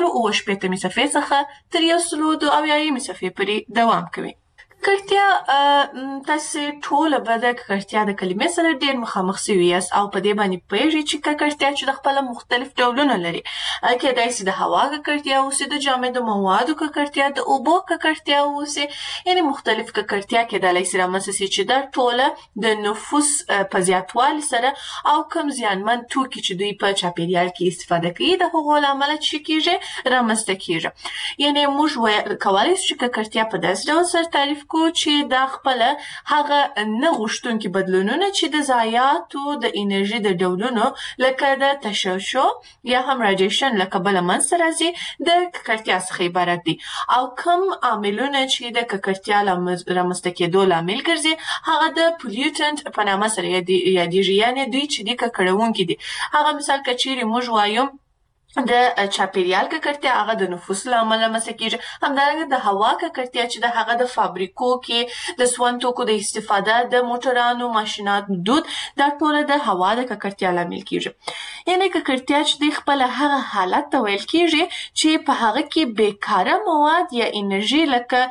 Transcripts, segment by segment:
1.9 صفحې څخه تر 1.2 صفحې پورې دوام کوي. ککړتیا تاسې ټوله به د ککړتیا د کلمې سره ډېر مخامخ سوي یاست او په دې باندې پوهېږئ چې ککړتیا چې د خپله مختلف ډولونه لري. کیدای سي د هوا ککړتیا اوسي، د جامدو موادو ککړتیا، د اوبو ککړتیا اوسي، یعنې مختلف ککړتیا کیدلی سي رامنځته سي چې دا ټوله د نفوس په زیاتوالي سره او کم زیانمن توکي چې دوی په چاپېریال کې استفاده کوي د هغو له امله څه کېږي رامنځته کېږي. یعنې موږ کولی سو چې ککړتیا په داسې ډول سره تعریف چې دا خپله هغه نه غوښتونکي بدلونونه چې د ضایعاتو د انرژي د ډولونو لکه د تشعشع یا هم راډیشن له کبله منځته راځي د ککړتیا څخه عبارت دي. او کوم عاملونه چې د ککړتیا رامنځته کېدو لامل ګرځي هغه د پولیوټنټ په نامه سره یادېږي، یعنې دوی چې دي ککړونکي دي. هغه مثال که چیرې موږ وایو د چاپېریال ککړتیا هغه د نفوس له امله رامنځته کېږي. همدارنګه د هوا ککړتیا چې د هغه د فابریکو کې د سون توکو د استفاده، د موټرانو ماشیناتو دود، دا ټوله د هوا د ککړتیا لامل کېږي. یعنې ککړتیا چې دی خپله هغه حالت ته ویل کېږي چې په هغه کې بېکاره مواد یا انرژي لکه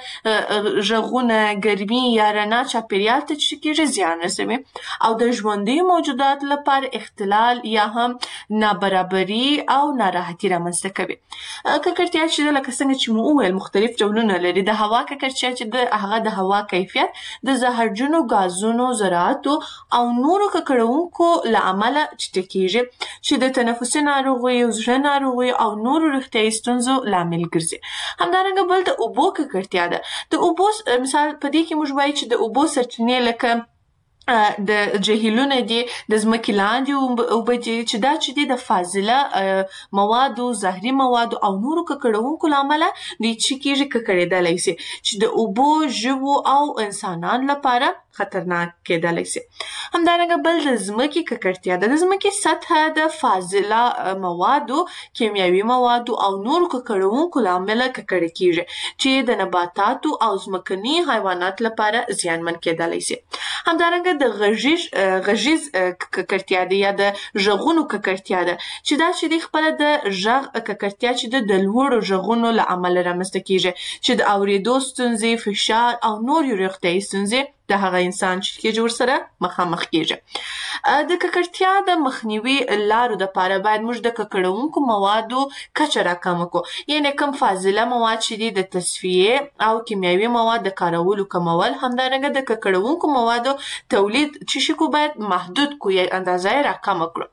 غږونه، ګرمي یا رڼا چاپېریال ته چې کېږي زیان رسوي او د ژوندیو موجوداتو لپاره اختلال یا هم نابرابري او ناراحتي رامنځته کوي. ککړتیا چې ده لکه څنګه چې مو وویل مختلف ډولونه لري. د هوا ککړتیا چې ده هغه د هوا کیفیت د زهرجنو ګازونو، زراعتو او نورو ککړونکو له امله چټه کېږي چې د تنفسي ناروغیو، زړه ناروغیو او نورو روغتیایي ستونزو لامل ګرځي. همدارنګه بل د اوبو ککړتیا ده. د اوبو مثال په دې کې موږ وایو چې د اوبو سرچینې لکه د جهیلونه دي، د ځمکې لاندې اوبه دي چې دا چې دي د فاضله موادو، زهري موادو او نورو ککړونکو له امله دوی چې کېږي ککړېدلی سي چې د اوبو، ژوو او انسانانو لپاره خطرناک کېدلی سي. همدارنګه بل د ځمکې ککړتیا ده. د ځمکې سطحه د فاضله موادو، کیمیاوي موادو او نورو ککړونکو له امله ککړه کېږي چې د نباتاتو او ځمکني حیواناتو لپاره زیانمن کېدلی سي. همدارنګه د غږیز ککړتیا ده یا د غږونو ککړتیا ده چې دا چې دی خپله د غږ ککړتیا چې د لوړو غږونو له امله رامنځته کېږي چې د اورېدو ستونزې، فشار او نورې روغتیایي ستونزې د هغه انسان چې کېږي ورسره مخامخ کېږي. د ککړتیا د مخنیوي لارو دپاره باید موږ د ککړونکو موادو کچه راکمه کړو. یعنې کوم فاضله مواد چې دي د تصفیې او کیمیاوي مواد د کارولو کمول. همدارنګه د ککړونکو موادو تولید چې شي کو باید محدود کړو یا اندازه یې راکمه کړو.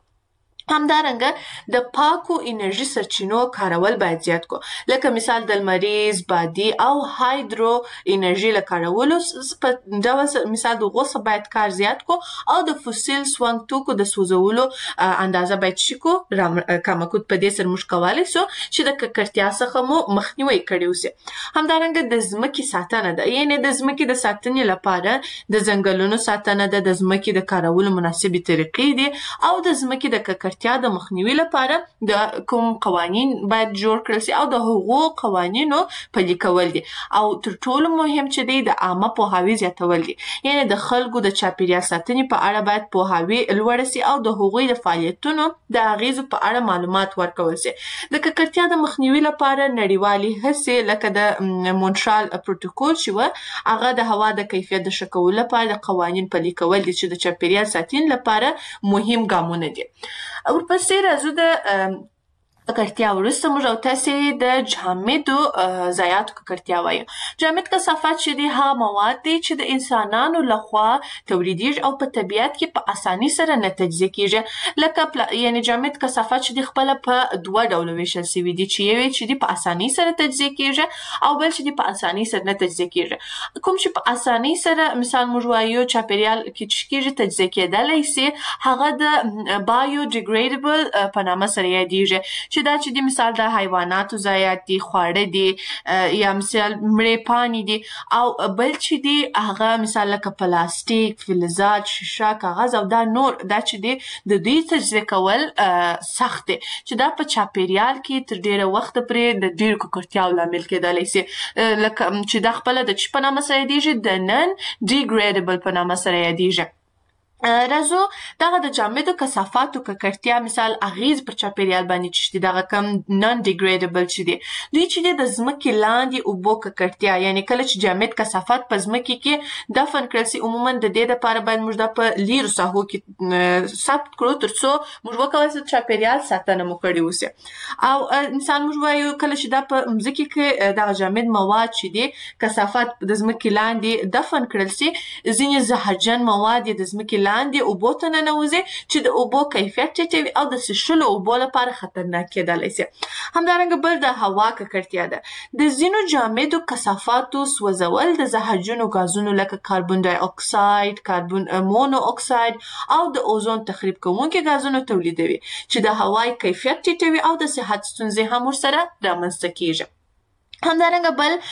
همدارنګه د پاکو انرژي سرچینو کارول باید زیات کړو، لکه مثال د لمریز، بادي او هایدرو انرژي له کارولو په ډول مثال د هغو څخه باید کار زیات کړو او د فوسیل سونګ توکو د سوځولو اندازه باید څه کړو کمه کړو. په دې سره موږ کولی سو چې د ککړتیا څخه مو مخنیوی کړی وسي. همدارنګه د ځمکې ساتنه ده. یعنې د ځمکې د ساتنې لپاره د ځنګلونو ساتنه ده، د ځمکې د کارولو مناسبې طریقې دي او د ځمکې د ککړتیا د مخنیوي لپاره د کوم قوانین باید جوړ کړل سي او د هغو قوانینو پلي کول دي. او تر ټولو مهم چې دی د عامه پوهاوي زیاتول دي. یعنې د خلکو د چاپېریال ساتنې په اړه باید پوهاوي لوړه سي او د هغوی د فعالیتونو د اغیزو په اړه معلومات ورکول سي. د ککړتیا د مخنیوي لپاره نړیوالې هڅې لکه د مونټرال پروتوکول چې وه هغه د هوا د کیفیت د ښه کولو لپاره د قوانین پلي کول دي چې د چاپېریال ساتنې لپاره مهم ګامونه دي. ورپسې راځو د ککړتیا وروسته موږ او تاسې د جامدو ضایعاتو ککړتیا وایو. جامد کثافات چې دي هغه مواد دي چې د انسانانو لخوا تولیدیږي او په طبیعت کې په اساني سره نه تجزیه کېږي. لکه یعنې جامد کثافات چې دي خپله په دوه ډوله ویشل سوي دي چې یو چې دي په اساني سره تجزیه کېږي او بل چې دي په اساني سره نه تجزیه کېږي. کوم چې په اساني سره مثال موږ وایو چاپېریال کې چې کېږي تجزیه کېدلی سي هغه د بایو ډیګریډبل په نامه سره یادېږي چې دا چې دي مثال د حیواناتو ضایعات دي، خواړه دي یا مثال مړې پاڼې دي. او بل چې دي هغه مثال لکه پلاستیک، فلزات، شیشه، کاغذ او دا نور دا چې دي د دوی تجزیه کول سخت دي چې دا په چاپېریال کې تر ډېره وخته پورې د ډېرو ککړتیاو لامل کېدلی سي. لکه چې دا خپله د څه په نامه سره یادېږي د نن ډیګریډبل په نامه سره یادېږي. راځو دغه د جامدو کثافاتو ککړتیا مثال اغیز پر چاپیریال باندې چې دي دغه کم نان ډیګریډبل چې دي دوی چې دي د ځمکې لاندې اوبو ککړتیا یعنی کله چې جامد کثافات په ځمکې کې دفن کړل سي عموما د دې لپاره باید موږ دا په لیرو ساحو کې ثبت کړو ترڅو موږ وکولای شو چاپیریال ساتنه مو کړې وسي او انسان موږ وایو کله چې دا په ځمکې کې دغه جامد مواد چې دي کثافات د ځمکې لاندې دفن کړل سي ځینې زهرجن مواد د ځمکې لاندې اوبو ته ننوځي چې د اوبو کیفیت ټیټوي او د څښلو اوبو لپاره خطرناک کېدلی سي. همدارنګه بل د هوا ککړتیا ده. د ځینو جامدو کثافاتو سوځول د زهرجنو غازونو لکه کاربن ډای اکساید، کاربن مونو اکساید او د اوزون تخریب کوونکي غازونو تولیدوي چې د هوا کیفیت ټیټوي او د صحت ستونزې هم ورسره رامنځته کیږي. همدارنګه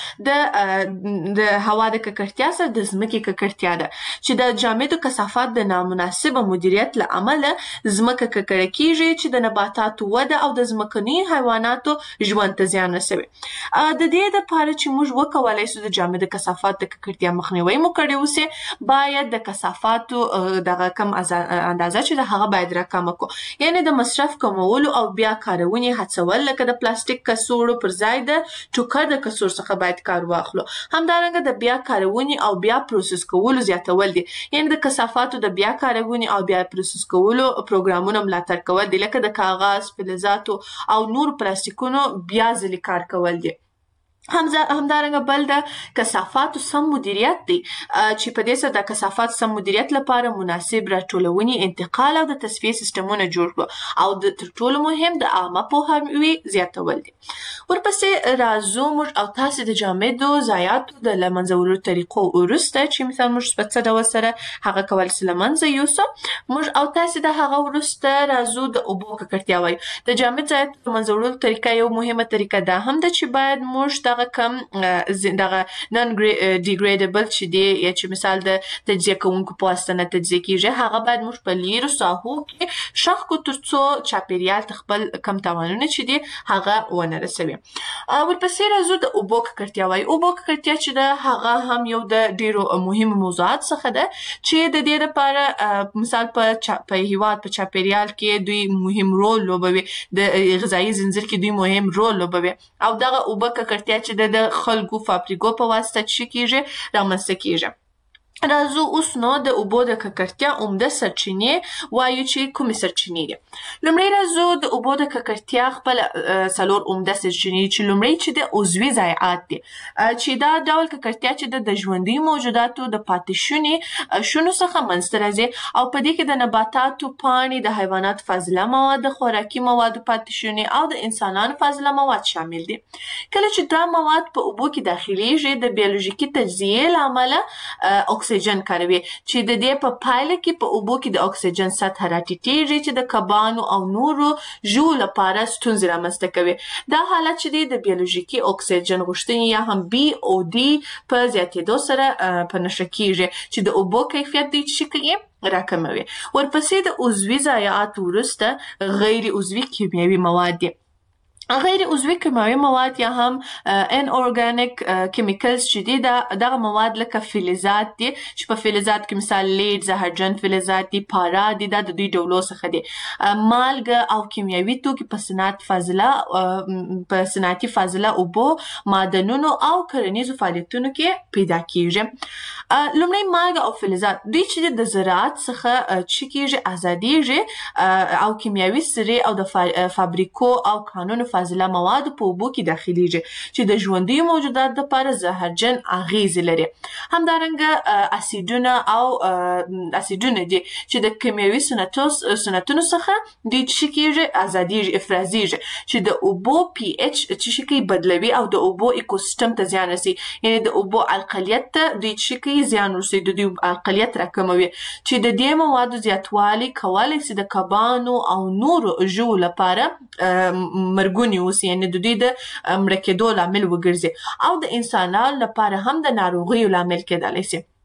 بل د هوا د ککړتیا سره د ځمکې ککړتیا ده چې د جامدو کثافات د نامناسبه مدیریت له امله ځمکه ککړه کیږي چې د نباتاتو وده او د ځمکني حیواناتو ژوند ته زیان رسوي. د دې لپاره چې موږ وکولای شو د جامدو کثافات د ککړتیا مخنیوي مو کړی وسي باید د کثافاتو دغه کم اندازه چې د هغه باید راکمه کړو یعنی د مصرف کمولو او بیا کارونې هڅول لکه د پلاستیک کڅوړو پر ځای د د کڅوړو څخه باید کار واخلو. همدارنګه د بیا کارونې او بیا پروسس کولو زیاتول دي یعنی د کثافاتو د بیا کارونې او بیا پروسس کولو پروګرامونه ملاتړ کول دي لکه د کاغذ، فلزاتو او نور پلاستیکونو بیا ځلي کار کول دي. همدارنګه بل د کثافاتو سم مدیریت دی چې په دې سره د کثافاتو سم مدیریت لپاره مناسب راټولونې، انتقال او د تصفیې سیستمونه جوړ کړو او د تر ټولو مهم د عامه پوهاوي زیاتول دي. ورپسې راځو موږ او تاسې د جامدو ضایعاتو د له منځه وړلو طریقو وروسته چې مثلا موږ په څه ډول سره هغه کولی سي له منځه یوسو موږ او تاسې د هغه وروسته راځو د اوبو ککړتیا وایو. د جامد ضایعاتو د منځه وړلو طریقه یو مهمه طریقه دا هم ده چې باید موږ دغه کم دغه نن ډیګریډبل چې دی یا چې مثال د تجزیه کوونکو په واسطه نه تجزیه کیږي هغه باید موږ په لیرو ساحو کې ښخ کړو ترڅو چاپیریال ته خپل کم تاوانونه چې دي هغه ونه رسوي. ورپسې راځو د اوبو ککړتیا وایو. اوبو ککړتیا چې ده هغه هم یو د ډیرو مهمو موضوعات څخه ده چې د دې لپاره مثال په هیواد په چاپیریال کې دوی مهم رول لوبوي د غذایي زنځیر کې دوی مهم رول لوبوي او دغه اوبو ککړتیا چې د خلکو فابریکو په واسطه چې کیږي رامنځته کیږي. راځو اوس نو د اوبو د ککړتیا عمده سرچینې وایو چې کومې سرچینې دي. لومړی راځو د اوبو د ککړتیا خپل څلور عمده سرچینې چې لومړی چې د عضوي ضایعات دي چې دا ډول ککړتیا چې د ژوندي موجوداتو د پاتې شونو څخه منځته راځي او په دې کې د نباتاتو پاڼې، د حیواناتو فاضله مواد، د خوراکي موادو پاتې شونې او د انسانانو فاضله مواد شامل دي. کله چې دا مواد په اوبو کې داخليږي د بیولوژیکي تجزیې له امله اکسیجن کاروي چې د دې په پایله کې په اوبو کې د اکسیجن سطح راټیټیږي چې د کبانو او نورو ژوو لپاره ستونزې رامنځته کوي. دا حالت چې دی د بیولوژیکي اکسیجن غوښتنې یا هم BOD په زیاتېدو سره په نښه کیږي چې د اوبو کیفیت دی چې کوي راکموي. ورپسې د عضوي ضایعاتو وروسته غیر عضوي کیمیاوي مواد دي. غیر عضوي کیمیاوي مواد یا هم ان اورګانیک کیمیکلز چې دي دغه مواد لکه فلزات دي چې په فلزات کې مثال لیډ، زهرجن فلزات دي، پاره دي، دا د دوی ډولو څخه دي. مالګه او کیمیاوي توکي په صنعتي فاضله اوبو، معدنونو او کرنیزو فعالیتونو کې پیدا کیږي. لومړی مالګه او فلزات دوی چې د زراعت څخه چې کیږي ازادیږي او کیمیاوي سرې او د فابریکو او کانونو فاضله مواد په اوبو کې داخليږي چې د ژوندي موجوداتو لپاره زهرجن اغیز لري. همدارنګه اسیدونه دي چې د کیمیاوي سنتونو څخه دوی چې کیږي ازادیږي افرازیږي چې د اوبو pH چې کوي بدلوي او د اوبو ایکوسیستم ته زیان رسي یعنی د اوبو القلیت ته دوی چې کوي زیان رسي د دوی القلیت راکموي چې د دې موادو زیاتوالی کولای شي د کبانو او نورو ژوو لپاره مرګونی اوسي یعنی د دوی د مړه کېدو لامل وګرځي او د انسانانو لپاره هم د ناروغیو لامل کېدلی شي.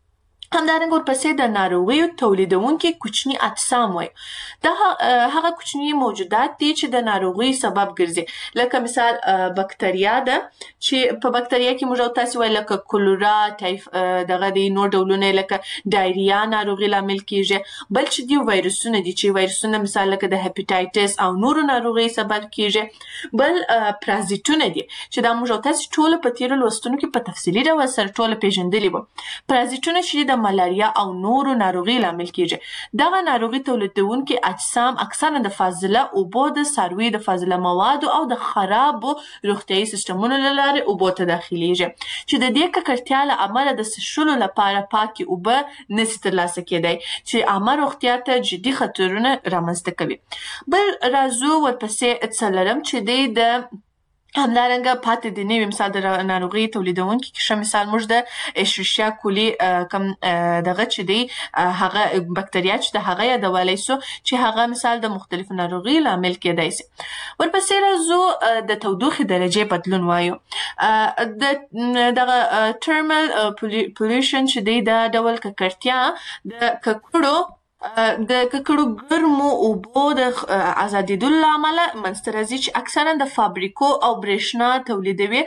همدارنګه ورپسې د ناروغیو تولیدونکي کوچني اجسام وایو. دا هغه کوچني موجودات دي چې د ناروغیو سبب ګرځي. لکه مثال بکتریا ده چې په بکتریا کې موږ تاسو وایي لکه کولرا، دغه د نور ډولونه لکه ډایریا ناروغي لامل کیږي. بل چې دی وایرسونه دي چې وایرسونه مثال لکه د هپاتایټس او نورو ناروغیو سبب کیږي. بل پرازیتونه دي چې دا موږ تاسو ټول په تیر لوستونو کې په تفصیلي ډول سره ټول پیژندلي وو. پرازیتونه چې د ملاریا او نورو ناروغي لامل کیږي. دغه ناروغي تولیدونکي اجسام اکثرا د فاضله اوبو، د څارویو د فاضله موادو او د خرابو روغتیايي سیستمونو له لارې اوبو ته داخلیږي چې د دې ککړتیا له امله د څښلو لپاره پاکې اوبه نشي ترلاسه کیدی چې عامه روغتیا ته جدي خطرونه رامنځته کوي. بل راځو ورپسې څلورم چې دی د همدارنګه پاتې د نوي مثال د ناروغي تولیدونکي کې ښه مثال موږ د اشریشیا کولی کم دغه چې دی هغه بکتریا چې د هغه یادولی سو چې هغه مثال د مختلفو ناروغیو لامل کیدی سي. ورپسې راځو د تودوخې درجې بدلون وایو. دغه ترمل پولیوشن چې دی دا ډول ککړتیا د ککړو ګرمو اوبو د ازادېدلو له امله منځته راځي چې اکثرا د فابریکو او برېښنا تولیدوي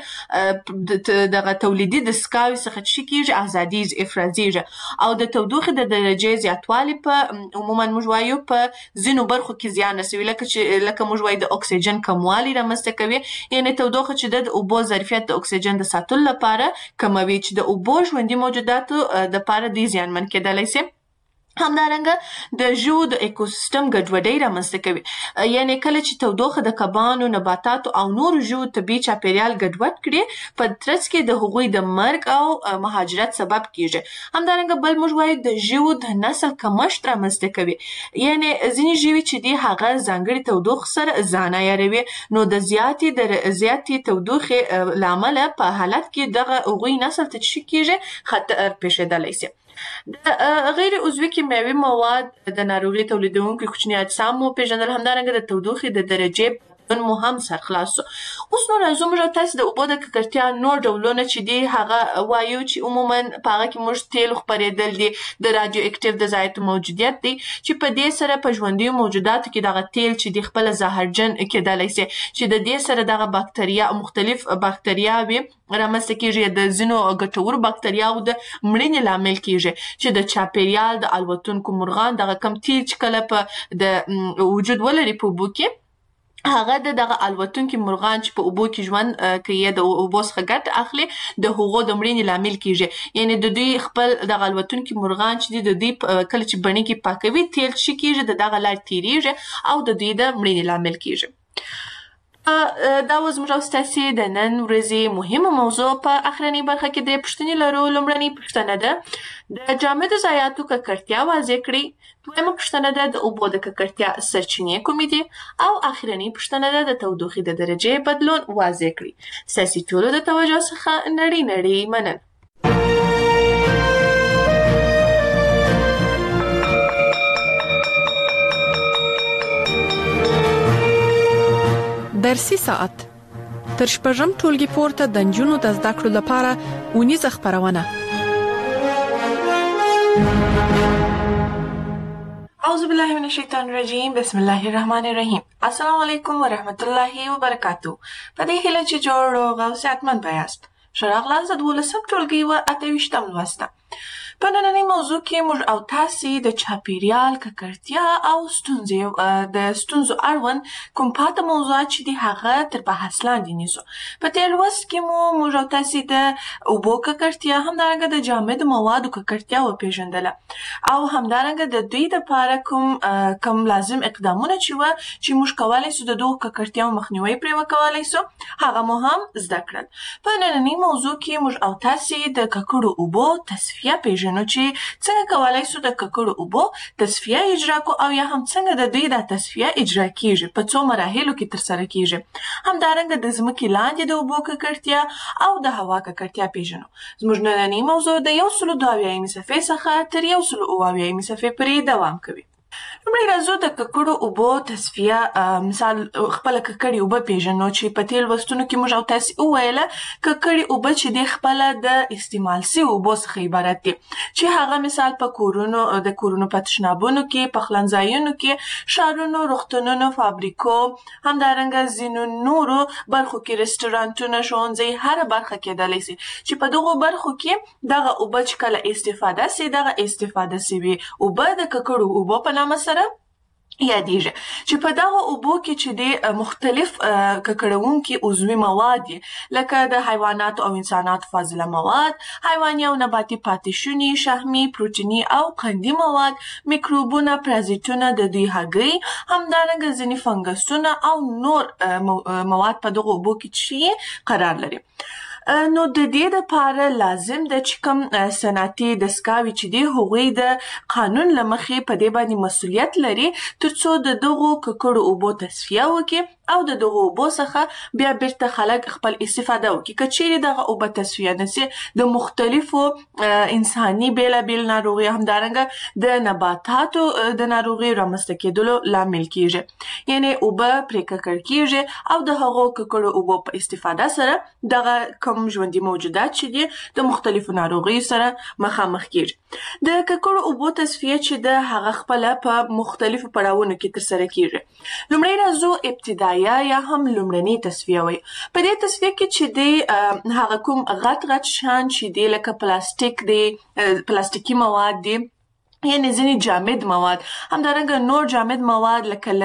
دغه تولیدي دستګاوې څخه څه کیږي ازادیږي، افرازیږي او د تودوخې د درجې زیاتوالی په عموما موږ وایو په ځینو برخو کې زیان رسوي. لکه موږ وایو د اکسیجن کموالی رامنځته کوي. یعنې تودوخه چې د اوبو ظرفیت د اکسیجن د ساتلو لپاره کموي چې د اوبو ژوندي موجوداتو دپاره دوی زیانمن کیدلی سي. همدارنګه د ژوو د ایکوسیستم ګډوډۍ رامنځته کوي. یعنې کله چې تودوخه د کبانو، نباتاتو او نورو ژوو طبیعي چاپیریال ګډوډ کړي په ترڅ کې د هغوی د مرګ او مهاجرت سبب کیږي. همدارنګه بل موږ وایو د ژوو د نسل کمښت رامنځته کوي. یعنې ځینې ژوي چې دي هغه ځانګړې تودوخې سره ځان عیاروي نو د زیاتې تودوخې له امله په حالت کې دغه هغوی نسل ته څه کیږي خطر پیښیدلی سي. د غیر عضوي کیمیاوي مواد د ناروغي تولیدونکي کوچني اجسام مو پیژندل. همدارنګه د تودوخې د درجې مو هم سرخلاص شو. اوس نو راځو موږ تاسو د اوبو د ککړتیا نور ډولونه چې دي هغه وایو چې عموما په هغه کې موږ تیل خپرېدل دي، د رادیو اکټیو د ذایقو موجودیت دی چې په دې سره په ژوندیو موجوداتو کې دغه تیل چې د خپل زهرجن کېدلی سي چې د دې سره دغه بکتریا مختلف بکتریاوي رامنځته کیږي. د ځینو ګټورو بکتریاوو د مړینې لامل کیږي چې د چاپیریال د الوتونکو مرغان دغه کم تیل چې کله په د وجود ولري په اوبو کې هغه دغه الوتونکي مرغان چې په اوبو کې ژوند کوي د اوبو څخه ګټه اخلي د هغو د مړینې لامل کیږي. یعنې د دوی خپل دغه الوتونکي مرغان چې دي د دوی کله چې بڼې کې پاکوي تیل څه کیږي د دغه لارې تیریږي او د دوی د مړینې لامل کیږي. دا و زموږ او ستاسې د نن ورځې مهمه موضوع. په اخرنۍ برخه کې درې پوښتنې لرو. لومړنۍ پوښتنه ده د جامدو ضایعاتو ککړتیا واضح کړئ. دویمه پوښتنه ده د اوبو د ککړتیا سرچینې کومې دي او اخرنۍ پوښتنه ده د تودوخې د درجې بدلون واضح کړئ. ستاسې ټولو د توجه څخه نړۍ مننه. درسي ساعت تر شپږم ټولګي پورته د نجونو د زده کړو لپاره اونیزه خپرونه. اعوذ بالله من الشیطان الرجیم. بسم الله الرحمن الرحیم. السلام علیکم ورحمت الله وبرکاتو. په دې هیله چې جوړ روغ او صحتمند یاست. ښه راغلاست د 12م ټولګي و 28م لوست. په نننۍ موضوع کې موږ او تاسې د چاپیریال ککړتیا او د ستونزو اړوند کوم پاته موضوعات چې دي هغه تر بحث لاندې نیسو. په تېر لوست کې مو موږ او تاسې د اوبو ککړتیا همدارنګه د جامدو موادو ککړتیا وپېژندله او همدارنګه د دوی دپاره کوم لازم اقدامونه چې وه چې موږ کولی سو د دغو ککړتیاو مخنیوی پرې وکولی سو هغه مو هم زده کړل. په نننۍ موضوع کې موږ او تاسې د ککړو اوبو تصفیه پېژنو چې څنګه کولای سو د ککړو اوبو تصفیه اجرا کو او یا هم څنګه د دوی د تصفیه اجرا کیږي په څو مراحلو کې ترسره کیږي. همدارنګه د ځمکې لاندې د اوبو ککړتیا او د هوا ککړتیا پېژنو. زموږ نننۍ موضوع د 122 صفحې څخه تر 128 صفحې پورې دوام کوي. لومړی راځو د ککړو اوبو تصفیه مثال خپله ککړې اوبه پیژنو چې په تېر لوستونو کې موږ او تاسې وویله ککړې اوبه چې دي خپله د استعمال سوي اوبو څخه عبارت دي چې هغه مثال په کورونو په تشنابونو کې پخلنځایونو کې ښارونو روغتونونو فابریکو همدارنګه ځینو نورو برخو کې رسټورانټونه ښوونځي هره برخه کېدلی سي چې په دغو برخو کې دغه اوبه چې کله استفاده سي دغه استفاده سوي اوبه د ککړو اوبو په نامه سره یادیږي چې په دغه اوبو کې چې د مختلف ککړونکي عضوي مواد دي لکه د حیواناتو او انساناتو فاضله مواد حیواني او نباتي پاتې شوني شحمي پروټیني او قندي مواد میکروبونه پرازیتونه د دوی هګۍ همدارنګه ځینې فنګسونه او نور مواد په دغه اوبو کې چې قرار لري نو د دې دپاره لازم ده چې کوم صنعتي دستګاوې چې دي هغوی د قانون له مخې په دې باندې مسؤلیت لري تر څو د دغو ککړو اوبو تصفیه وکړي او د دغو اوبو څخه بیا بیرته خلک خپل استفاده وکړي که چیرې دغه اوبه تصفیه نسي د مختلفو انساني بېلابېل ناروغیو همدارنګه د نباتاتو د ناروغیو رامنځته کېدلو لامل کیږي یعنې اوبه پرې ککړ کیږي او د هغو ککړو اوبو په استفاده سره دغه کوم ژوندي موجودات چې دي د مختلفو ناروغیو سره مخامخ کیږي د ککړو اوبو تصفیه چې د هغه خپله په مختلفو پړاوونو کې ترسره کیږي لومړی راځو ابتدایي یا هم لومړنۍ تصفیه وایي په دې تصفیه کې چې دی هغه کوم غټ شیان چې دی لکه پلاستیک دی پلاستیکي مواد دي یعنی ځینې جامد مواد همدارنګه نور جامد مواد لکه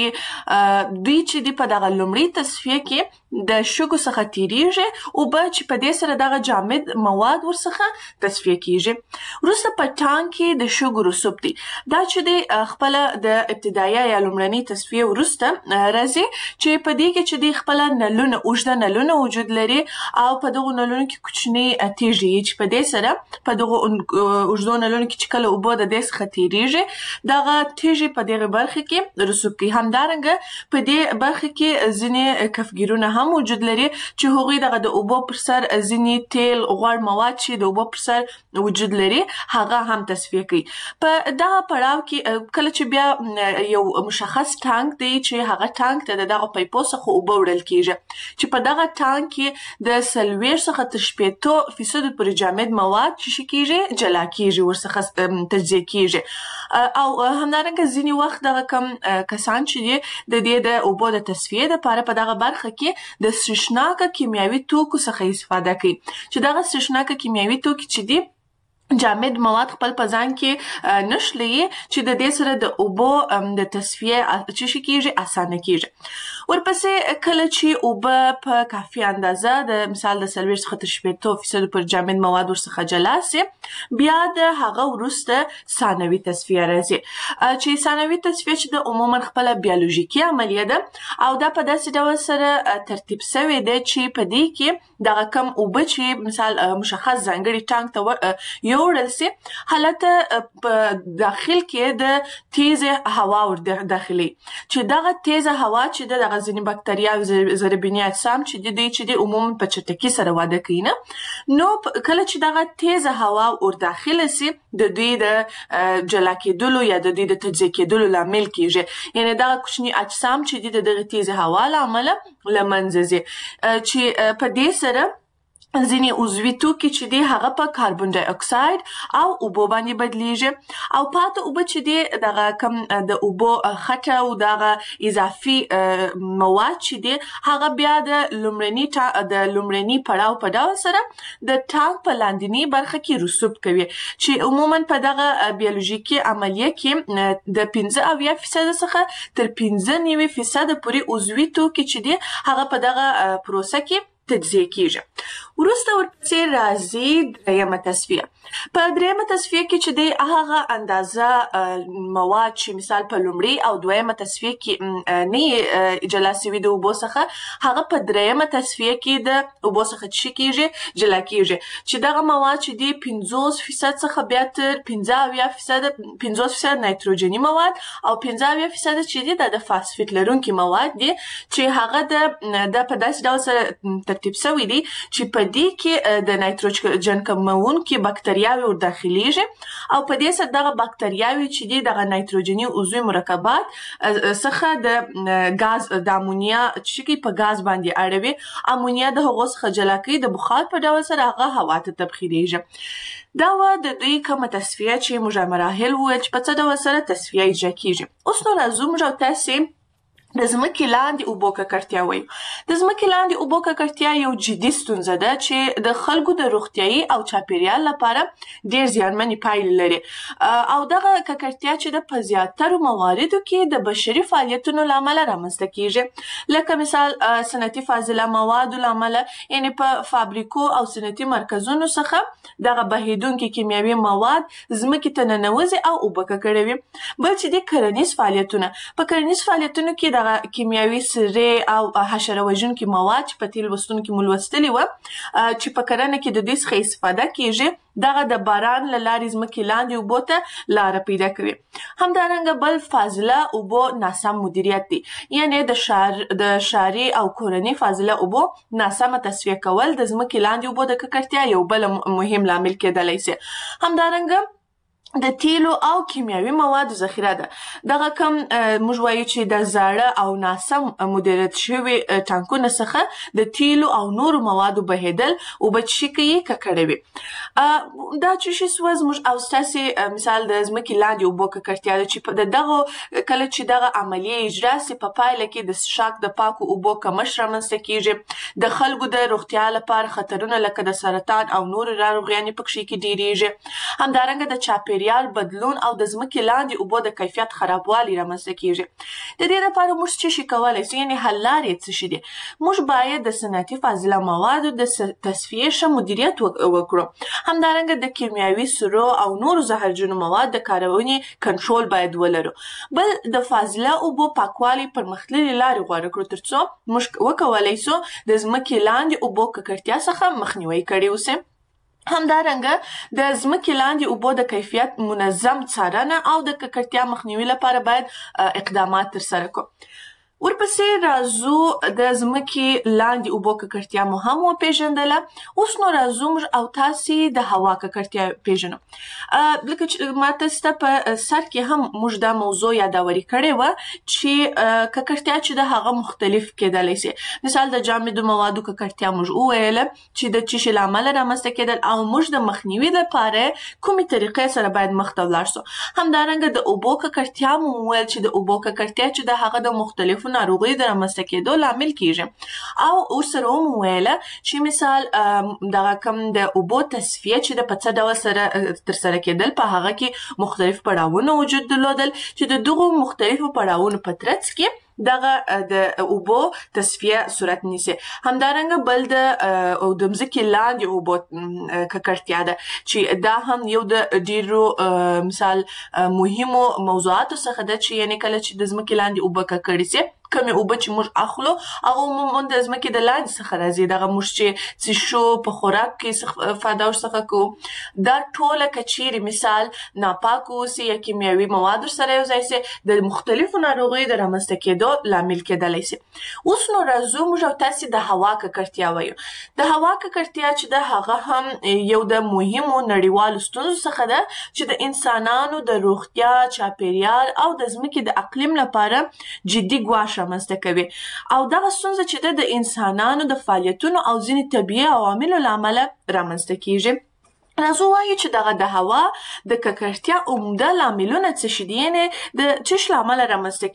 لرګي دوی چې دي په دغه لومړۍ تصفیه کې د شګو څخه تیریږي اوبه چې په دې سره دغه جامد مواد ورڅخه تصفیه کیږي وروسته په ټانک کې د شګو رسوب دي دا چې دی خپله د ابتدایي یا لومړنۍ تصفیې وروسته راځي چې په دې کې چې دی خپله نلونه اوږده نلونه وجود لري او په دغو نلونو کې کوچنۍ تیږې وي چې په دې سره په دغو اوږدو نلونو کې چې کله اوبه د دې څخه تیریږي دغه تیږې په دغه برخه کې رسوب کوي همدارنګه په دې برخه کې ځینې کفګیرونه هم وجود لري چې هغوی دغه د اوبو پر سر ځینې تیل غوړ مواد چې د اوبو پر سر وجود لري هغه هم تصفیه کوي په دغه پړاو کې کله چې بیا یو مشخص ټانک دی چې هغه ټانک ته دغه پیپو څخه اوبه وړل کیږي چې په دغه ټانک کې د 40 څخه تر 50% پورې جامد مواد چې کیږي جلا کیږي ورڅخه تجزیه کیږي او همدارنګه ځینې وخت دغه کم کسان چې دي د دې د اوبو د تصفیې دپاره په دغه برخه کې د سرشناکه کیمیاوي توکو څخه استفاده کوي چې دغه سرشناکه کیمیاوي توکي چې دي جامد مواد خپل په ځان کې نشلي چې د دې سره د اوبو د تصفیه چې کیږي اسانه کیږي ورپسې کله چې اوبه په کافي اندازه د مثال د 40 څخه تر 50% پر جامد مواد ورڅخه جلا سي بیا د هغه وروسته ثانوي تصفیه راځي چې ثانوي تصفیه چې د عموما خپل بیولوژیکي عملیه ده او دا په داسې ډول سره ترتیب شوی دی چې په دې کې دغه کم اوبه چې مثال مشخص ځانګړي ټانک ته یوړل سي حالته په داخل کې د تیز هوا ور داخلي چې دغه تیز هوا چې دغه ځینې بکتریا او ضربیني اجسام چې د عموما په چټکۍ سره واده کوي نه نو کله چې دغه تیز هوا ور داخله سي د دوی د جلا کېدلو یا د دوی د تجزیه کېدلو لامل کیږي یعنی دغه کوچني اجسام چې دغه تیز هوا له امله له منځه ځي چې په دې سره ځینې عضوي توکي چې دي هغه په کاربن ډای اکساید او اوبو باندې بدلیږي او پاته اوبه چې دي دغه کم د اوبو خټه او دغه اضافي مواد چې دي هغه بیا د لومړني پړاو په ډول سره د ټانک په لاندنۍ برخه کې رسوب کوي چې عموما په دغه بیولوژیکي عملیه کې د 15% څخه تر 95% پورې عضوي توکي چې دي هغه په دغه پروسه کې تجزیه کیږي وروسته ورپسې راځي درېیمه تصفیه په درېیمه تصفیه کې چې دی هغه اندازه مواد چې مثال په لومړۍ او دویمه تصفیه کې نه جلا سوي د اوبو څخه هغه په درېیمه تصفیه کې د اوبو څخه څه کیږي جلا کیږي چې دغه مواد چې دی 50% څخه بیا تر 50% نایتروجني مواد او 50% چې دی د فاسفیټ لرونکي مواد دي چې هغه د په داسې ډول سره ترتیب شوی دی چې په دې کې د نایتروجن کمونکي بکتریاوې ور داخليږي او په دې سره دغه بکتریاوې چې دي دغه نایتروجني عضوي مرکبات څخه د غاز د امونیا چې په غاز باندې اړوي امونیا د هغو څخه جلا کوي د بخار په ډول سره هغه هوا ته تبخیریږي دا و د دوی کومه تصفیه چې موږ مراحل وویل چې په څه ډول سره تصفیه اجرا کیږي اوس نو راځو موږ او تاسې د ځمکې لاندې اوبو ککړتیا وایو د ځمکې لاندې اوبو ککړتیا یو جدي ستونزه ده چې د خلکو د روغتیايي او چاپیریال لپاره ډېر زیانمنې پایلې لري او دغه ککړتیا چې د په زیاترو مواردو کې د بشري فعالیتونو له امله رامنځته کیږي لکه مثال صنعتي فاضله موادو له امله یعنې په فابریکو او صنعتي مرکزونو څخه دغه بهیدونکي کیمیاوي مواد ځمکې ته ننوځي او اوبه ککړوي بل چې د کرنیز فعالیتونه په کرنیز فعالیتونو کې کیمیاوي سرې او حشره وژونکي مواد چې په تېر لوستونو کې مو لوستلي وه چې په کرنه کې د دوی څخه استفاده کیږي دغه د باران له لارې ځمکې لاندې اوبو ته لاره پیدا کوي همدارنګه بل فاضله اوبو ناسم مدیریت دی یعنې د ښاري او کورني فاضله اوبو ناسمه تصفیه کول د ځمکې لاندې اوبو د ککړتیا یو بل مهم لامل کېدلی سي همدارنګه د تیلو او کیمیاوي موادو ذخیره ده دغه کم موږ وایو چې د زاړه او ناسم مدیریت شوي ټانکونه څخه د تیلو او نورو موادو بهیدل اوبه څښي کوي ککړوي دا څه سوه زموږ او ستاسې مثال د ځمکې لاندې اوبو ککړتیا ده چې د دغو کله چې دغه عملیې اجرا سي په پایله کې د څښاک د پاکو اوبو کمښت رامنځته کیږي د خلکو د روغتیا لپاره خطرونه لکه د سرطان او نورو ناروغیانې په کښې کې ډېرېږي همدارنګه د چاپیریال بدلون او د ځمکې لاندې اوبو د کیفیت خرابوالی رامنځته کیږي د دې لپاره موږ څه شي کولی سو یعنې حل لارې څه شي دي موږ باید د صنعتي فاضله موادو د تصفیې ښه مدیریت وکړو همدارنګه د کیمیاوي سرو او نورو زهرجنو مواد د کارونې کنټرول باید ولرو بل د فاضله اوبو پاکوالی پرمختللې لارې غوره کړو تر څو موږ وکولی سو د ځمکې لاندې اوبو ککړتیا څخه مخنیوی کړی اوسي همدارنګه د ځمکې لاندې اوبو د کیفیت منظم څارنه او د ککړتیا مخنیوي لپاره باید اقدامات ترسره کړو ورپسې راځو د ځمکې لاندې اوبو ککړتیا مو هم وپېژندله اوس نو راځو موږ او تاسې د هوا ککړتیا پېژنو لکه چې ما تاسې ته په سر کې هم موږ دا موضوع یادوري کړې وه چې ککړتیا چې د هغه مختلف کېدلی سي مثال د جامدو موادو ککړتیا موږ وویله چې د څه شي له امله رامنځته کېدل او موږ د مخنیوي لپاره کومې طریقې سره باید مخ ته ولاړ سو همدارنګه د اوبو ککړتیا مو وویل چې د اوبو ککړتیا چې د هغه د مختلفو ناروغیو د رامنځته کېدو لامل کیږي او ورسره هم وویله چې مثال دغه کم د اوبو تصفیه چې د په څه ډول سره ترسره کېدل په هغه کې مختلف پړاوونه وجود درلودل چې د دغو مختلفو پړاوونو په ترڅ کې دغه د اوبو تصفیه صورت نیسي همدارنګه بل د ځمکې لاندې اوبو ککړتیا ده چې دا هم یو د ډیرو مثال مهمو موضوعاتو څخه ده چې یعنې کله چې د ځمکې لاندې اوبه ککړې سي کمې اوبه چې موږ اخلو هغه عموما د ځمکې د لاندې څخه راځي دغه موږ چې څښو په خوراک کې استفاده ورڅخه کوو دا ټوله که چیرې مثال ناپاکه اوسي یا کیمیاوي مواد ورسره یو ځای سي د مختلفو ناروغیو د رامنځته کېدو لامل کېدلی سي اوس نو راځو موږ او تاسې د هوا ککړتیا وایو د هوا ککړتیا چې ده هغه هم یو د مهمو نړیوالو ستونزو څخه ده چې د انسانانو د روغتیا چاپیریال او د ځمکې د اقلیم لپاره جدي ګواښ رامنځته کوي او دغه ستونزه چې د انسانانو د فعالیتونو او ځینې طبیعي عواملو له امله رامنځته کیږي راځو وایو چې دغه د هوا د ککړتیا عمده لاملونه څه شي دي یعنې د څه شي له امله رامنځته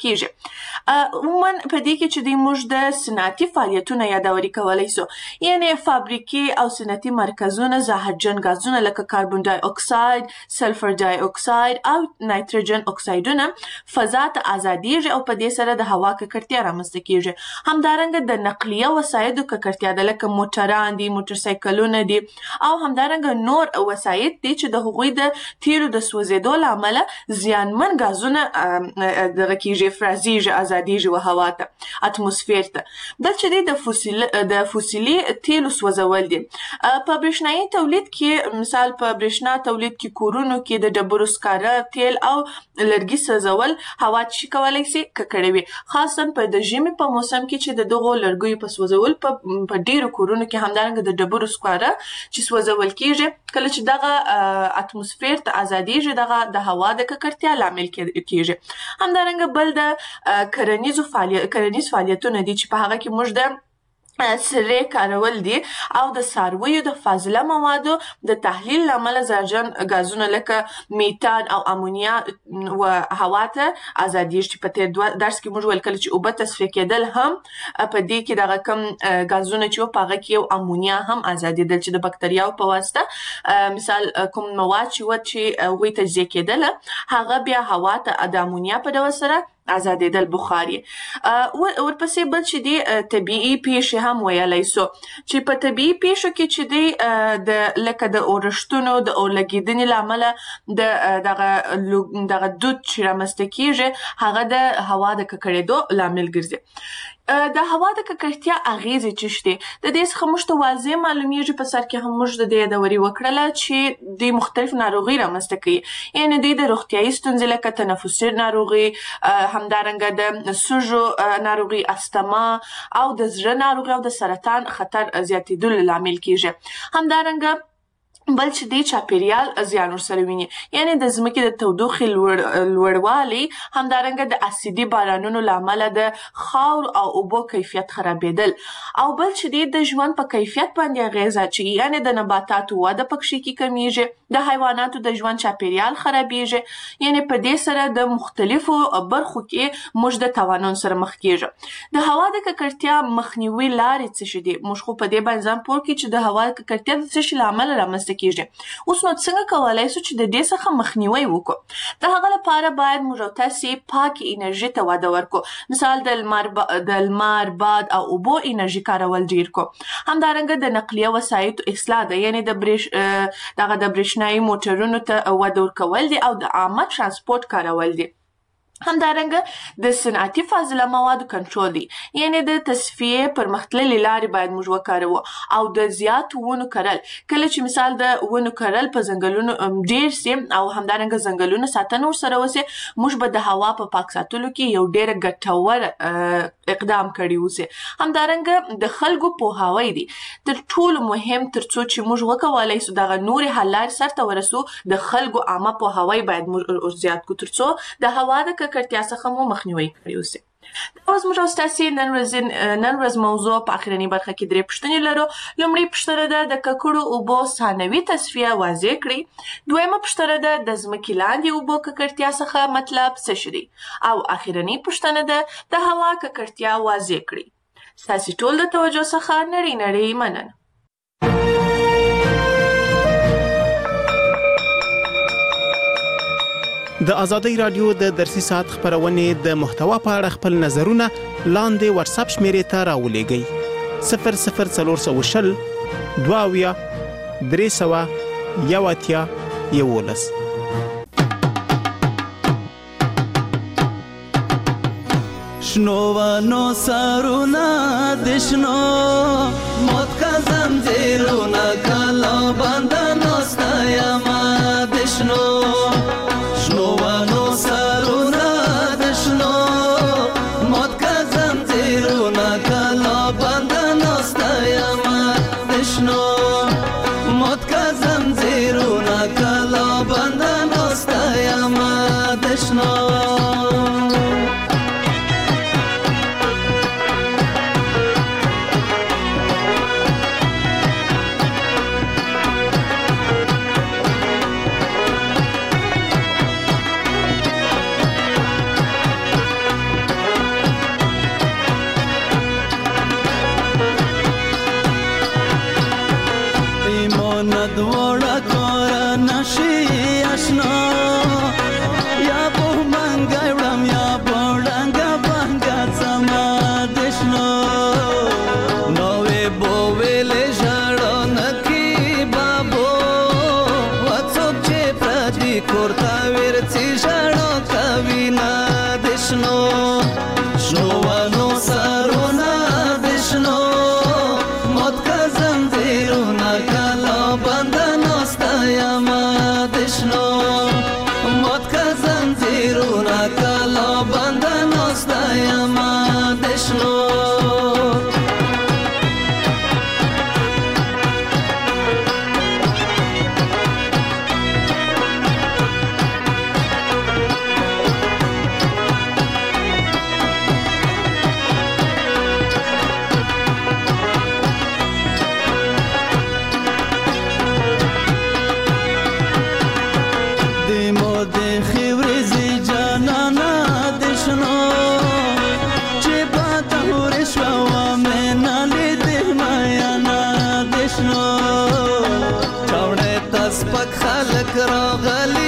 کیږي عموما په دې کې چې دوی موږ د صنعتي فعالیتونه یادوري کولی سو یعنې فابریکې او صنعتي مرکزونه زهرجن ګازونه لکه کاربن ډای اکساید سلفر ډای اکساید او نایتروجن اکسایدونه فضا ته ازادیږي او په دې سره د هوا ککړتیا رامنځته کیږي همدارنګه د نقلیه وسایدو ککړتیا ده لکه موټران دي موټر سایکلونه دي او همدارنګه نور وسایط دي چې د هغوی د تیلو د سوځېدو له امله زیانمن غازونه دغه کېږي، افرازیږي، ازادیږي و هوا ته، اتموسفیر ته. بل چې دی د فوسیلي تیلو سوځول دي. په برېښنایي تولید کې مثال په برېښنا تولید کې کورونو کې د ډبرو سکاره، تیل او لرګي سوځول هوا چې کولی شي ککړوي، خاصا په د ژمي په موسم کې چې د دغو لرګیو په سوځول په ډیرو کورونو کې همدارنګه د ډبرو سکاره چې سوځول کېږي، کله چې دغه اتموسفیر ته ازادیږي دغه د هوا د ککړتیا لامل کېږي. همدارنګه بل د کرنیز فعالیتونه دي چې په هغه کې موږ د سرې کارول دي او د څارویو د فاضله موادو د تحلیل له امله زهرجن غازونه لکه میتان او امونیا و هوا ته ازادیږي. چې په تېر درس کې موږ ویل کله چې اوبه تصفیه کېدل هم په دې کې دغه کم غازونه چې په هغه کې یو امونیا هم ازادېدل چې د بکتریاو په واسطه مثال کوم مواد چې هغوی تجزیه کېدله هغه بیا هوا ته د امونیا په ډول سره ازادېدل، بخار یې. ورپسې بل چې دی طبیعي پیښې هم ویلی سو چې په طبیعي پیښو کې چې دی لکه د اورښتونو د اورلګېدنې له امله دغه دود چې رامنځته کېږي هغه د هوا د ککړېدو لامل ګرځي. د هوا د ککړتیا اغیزې چې شته د دې څخه موږ ته واضح معلومیږي. په سر کې هم موږ د دې یادوري وکړله چې د مختلف ناروغي رامنځته کوي، یعنې دوی د روغتیایي ستونزې لکه تنفسي ناروغي، همدارنګه د سږو ناروغي، استما او د زړه ناروغي او د سرطان خطر زیاتېدلو لامل کېږي. همدارنګه بل چې دی چاپیریال زیان ورسره ویني، یعنې د ځمکې د تودوخې لوړوالی، همدارنګه د اسیدي بارانونو له امله د خاورو او اوبو کیفیت خرابېدل، او بل چې دی د ژوند په کیفیت باندې اغیزه اچوي، یعنې د نباتاتو وده پکښې کې کمیږي، د حیواناتو د ژوند چاپیریال خرابېږي، یعنې په دې سره د مختلفو برخو کې موږ د تاوانونو سره مخ کېږو. د هوا د ککړتیا مخنیوي لارې څه شي دي؟ موږ خو په دې باندې ځان پوه کړو چې د هوا د ککړتیا د څه شي له امله رامنځته کېږي. اوس نو څنګه کولی شو چې د دې څخه مخنیوی وکړو؟ د هغه لپاره باید موږ او تاسې پاکې انرژي ته وده ورکړو، مثال د لمر، باد او اوبو انرژي کارول ډېر کړو. همدارنګه د نقلیه وسایطو اصلاح ده، یعنې د برېښنایي موټرونو ته وده ورکول دي او د عامه ترانسپورټ کارول دي. همدارنګه د صنعتي فاضله موادو کنټرول دی، یعنې د تصفیې پرمختللې لارې باید موږ وکاروو، او د زیاتو ونو کرل. کله چې مثال د ونو کرل په ځنګلونو ډېر سي او همدارنګه ځنګلونو ساتنه ورسره وسي، موږ به د هوا په پاک ساتلو کې یو ډېر ګټور اقدام کړی وسي. همدارنګه د خلکو پوهاوی دی تر ټولو مهم، تر څو چې موږ وکولی سو دغه نورې حل لارې سرته ورسو. د خلکو عامه پوهاوی باید موږ زیات کړو تر څو د هوا د ککړتیا څخه مو مخنیوی کړی وسي. دا اوس موږ ستاسې نن ورځ موضوع په اخرنۍ برخه کې 3 پوښتنې لرو. لومړۍ پوښتنه ده د ککړو اوبو ثانوي تصفیه واضح کړئ. دویمه پوښتنه ده د ځمکې لاندې اوبو ککړتیا څخه مطلب څه شي دی؟ او اخرنۍ پوښتنه ده د هوا ککړتیا واضح کړئ. ستاسې ټول د توجه څخه نړۍ مننه. د آزادۍ رادیو د درسي ساعت خبرونې د محتوا په اړه خپل نظرونه لاندې واتساپ شمیرې ته راولېږئ: 00420 22 311. شنوانو سرونا دشنو موت کزم زیرونا کلا بندن استایما دشنو شنوانو سرونا دشنو موت کزم زیرونا کلا بندن استایما دشنو موت کزم زیرونا کلا بندن استایما دشنو سپک خلک راغلي